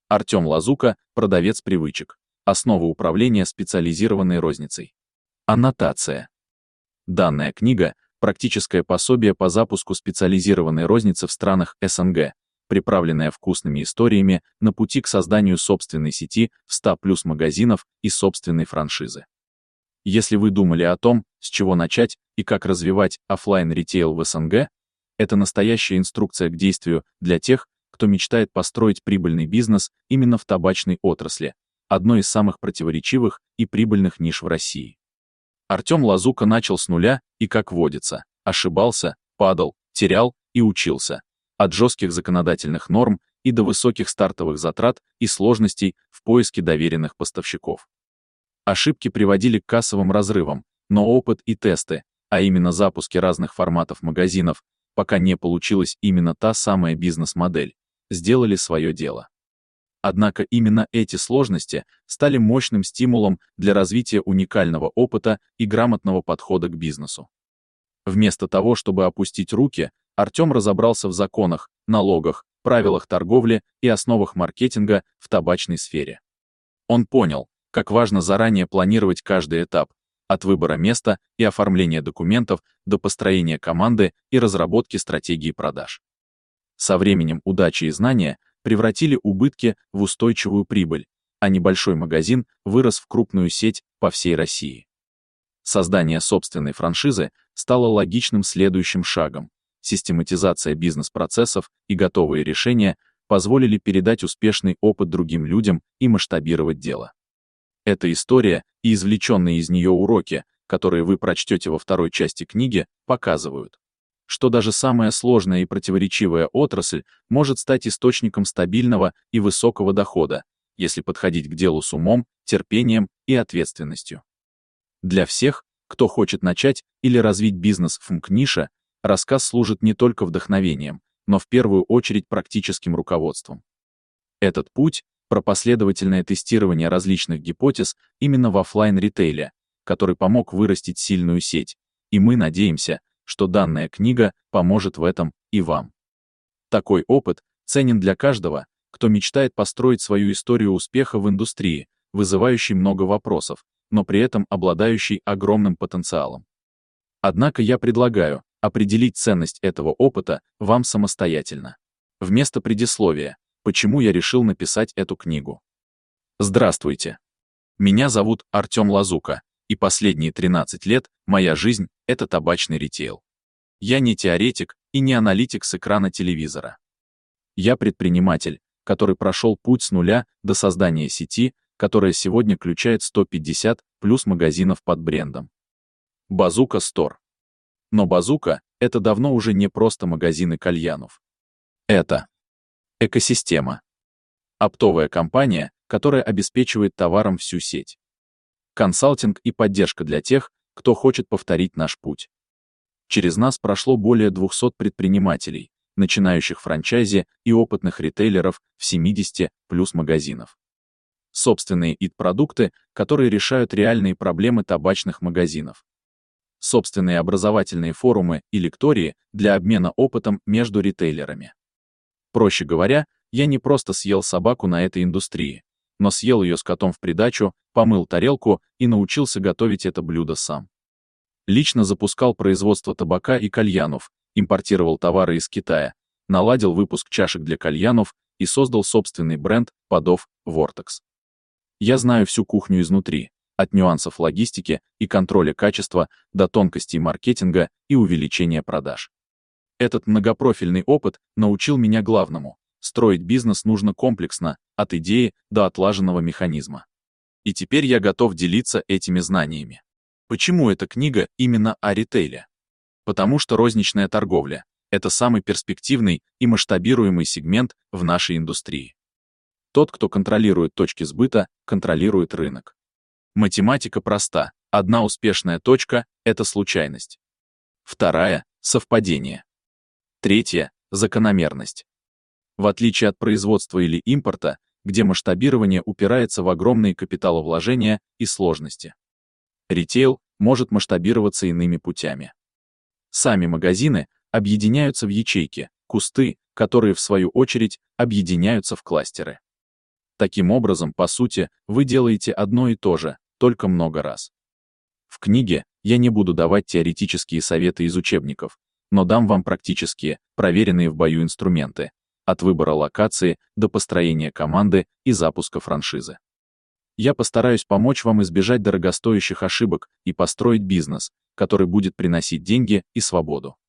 Артем Лазука, продавец привычек. Основы управления специализированной розницей. Аннотация. Данная книга – практическое пособие по запуску специализированной розницы в странах СНГ, приправленная вкусными историями на пути к созданию собственной сети в 100+ магазинов и собственной франшизы. Если вы думали о том, с чего начать и как развивать офлайн-ритейл в СНГ, это настоящая инструкция к действию для тех, кто мечтает построить прибыльный бизнес именно в табачной отрасли, одной из самых противоречивых и прибыльных ниш в России. Артем Лазука начал с нуля и, как водится, ошибался, падал, терял и учился. От жестких законодательных норм и до высоких стартовых затрат и сложностей в поиске доверенных поставщиков. Ошибки приводили к кассовым разрывам, но опыт и тесты, а именно запуски разных форматов магазинов, пока не получилась именно та самая бизнес-модель, сделали свое дело. Однако именно эти сложности стали мощным стимулом для развития уникального опыта и грамотного подхода к бизнесу. Вместо того, чтобы опустить руки, Артем разобрался в законах, налогах, правилах торговли и основах маркетинга в табачной сфере. Он понял, как важно заранее планировать каждый этап, от выбора места и оформления документов до построения команды и разработки стратегии продаж. Со временем удача и знания превратили убытки в устойчивую прибыль, а небольшой магазин вырос в крупную сеть по всей России. Создание собственной франшизы стало логичным следующим шагом. Систематизация бизнес-процессов и готовые решения позволили передать успешный опыт другим людям и масштабировать дело. Эта история и извлеченные из нее уроки, которые вы прочтете во второй части книги, показывают, что даже самая сложная и противоречивая отрасль может стать источником стабильного и высокого дохода, если подходить к делу с умом, терпением и ответственностью. Для всех, кто хочет начать или развить бизнес в нише, рассказ служит не только вдохновением, но в первую очередь практическим руководством. Этот путь про последовательное тестирование различных гипотез именно в офлайн-ритейле, который помог вырастить сильную сеть, и мы надеемся, что данная книга поможет в этом и вам. Такой опыт ценен для каждого, кто мечтает построить свою историю успеха в индустрии, вызывающей много вопросов, но при этом обладающей огромным потенциалом. Однако я предлагаю определить ценность этого опыта вам самостоятельно. Вместо предисловия, почему я решил написать эту книгу. Здравствуйте. Меня зовут Артем Лазука, и последние 13 лет моя жизнь — это табачный ритейл. Я не теоретик и не аналитик с экрана телевизора. Я предприниматель, который прошел путь с нуля до создания сети, которая сегодня включает 150+ магазинов под брендом Базука Стор. Но Базука — это давно уже не просто магазины кальянов. Это экосистема. Оптовая компания, которая обеспечивает товаром всю сеть. Консалтинг и поддержка для тех, кто хочет повторить наш путь. Через нас прошло более 200 предпринимателей, начинающих франчайзи и опытных ритейлеров в 70+ магазинов. Собственные ИТ-продукты, которые решают реальные проблемы табачных магазинов. Собственные образовательные форумы и лектории для обмена опытом между ритейлерами. Проще говоря, я не просто съел собаку на этой индустрии, но съел ее с котом в придачу, помыл тарелку и научился готовить это блюдо сам. Лично запускал производство табака и кальянов, импортировал товары из Китая, наладил выпуск чашек для кальянов и создал собственный бренд подов Vortex. Я знаю всю кухню изнутри, от нюансов логистики и контроля качества до тонкостей маркетинга и увеличения продаж. Этот многопрофильный опыт научил меня главному: строить бизнес нужно комплексно, от идеи до отлаженного механизма. И теперь я готов делиться этими знаниями. Почему эта книга именно о ритейле? Потому что розничная торговля — это самый перспективный и масштабируемый сегмент в нашей индустрии. Тот, кто контролирует точки сбыта, контролирует рынок. Математика проста. Одна успешная точка — это случайность. Вторая — совпадение. Третья — закономерность. В отличие от производства или импорта, где масштабирование упирается в огромные капиталовложения и сложности, ритейл может масштабироваться иными путями. Сами магазины объединяются в ячейки, кусты, которые в свою очередь объединяются в кластеры. Таким образом, по сути, вы делаете одно и то же, только много раз. В книге я не буду давать теоретические советы из учебников, но дам вам практические, проверенные в бою инструменты, от выбора локации до построения команды и запуска франшизы. Я постараюсь помочь вам избежать дорогостоящих ошибок и построить бизнес, который будет приносить деньги и свободу.